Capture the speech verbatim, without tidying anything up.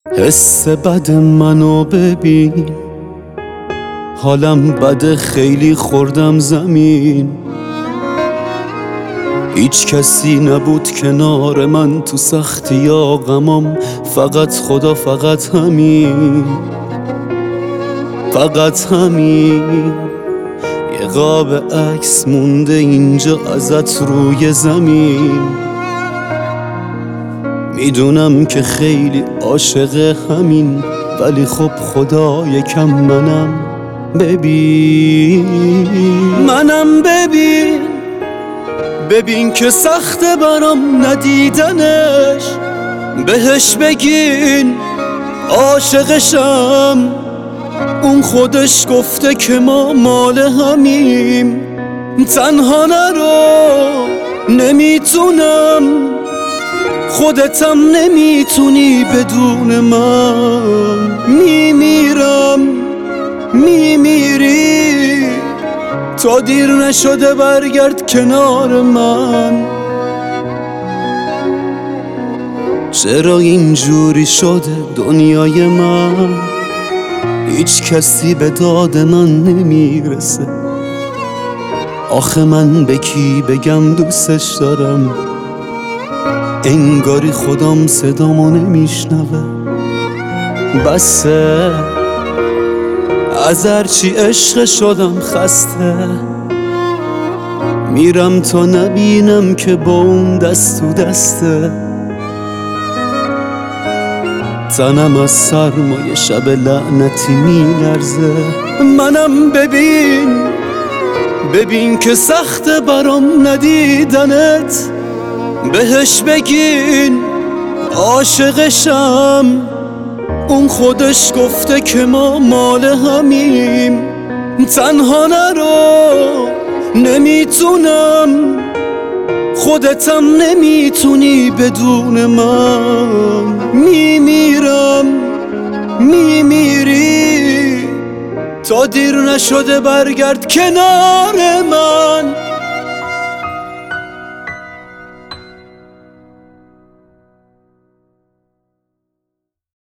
حس بد منو ببین، حالم بده، خیلی خوردم زمین. هیچ کسی نبود کنار من تو سختی یا غمام، فقط خدا، فقط همین، فقط همین. یه قاب عکس مونده اینجا ازت روی زمین. میدونم که خیلی عاشق همین، ولی خب خدا یکم منم ببین، منم ببین. ببین که سخته برام ندیدنش، بهش بگین عاشقشم. اون خودش گفته که ما مال همیم. تنها نرو، نمیتونم، خودتم نمیتونی بدون من. میمیرم، میمیری، تا دیر نشده برگرد کنار من. چرا اینجوری شده دنیای من؟ هیچ کسی به داد من نمیرسه. آخه من به کی بگم دوستش دارم؟ انگاری خودم صدامو نمیشنوه. بسه از هرچی عشق شدم خسته. میرم تا نبینم که با اون دست تو دسته. تنم از سرمای شب لعنتی میلرزه. منم ببین، ببین که سخته برام ندیدنت. بهش بگین عاشقشم. اون خودش گفته که ما مال همیم. تنها نرو، نمیتونم، خودتم نمیتونی بدون من. میمیرم، میمیری، تا دیر نشده برگرد کنار من.